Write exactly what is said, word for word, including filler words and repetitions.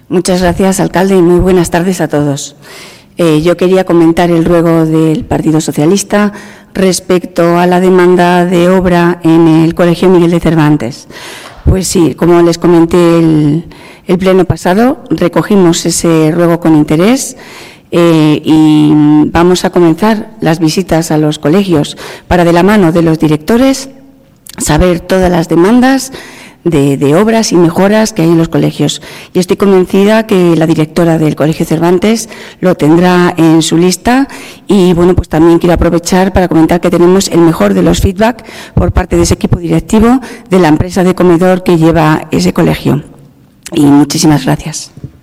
Muchas gracias, alcalde, y muy buenas tardes a todos. Eh, yo quería comentar el ruego del Partido Socialista respecto a la demanda de obra en el Colegio Miguel de Cervantes. Pues sí, como les comenté el, el pleno pasado, recogimos ese ruego con interés eh, y vamos a comenzar las visitas a los colegios para, de la mano de los directores, saber todas las demandas De, de obras y mejoras que hay en los colegios. Y estoy convencida que la directora del Colegio Cervantes lo tendrá en su lista. Y bueno, pues también quiero aprovechar para comentar que tenemos el mejor de los feedback por parte de ese equipo directivo de la empresa de comedor que lleva ese colegio. Y muchísimas gracias.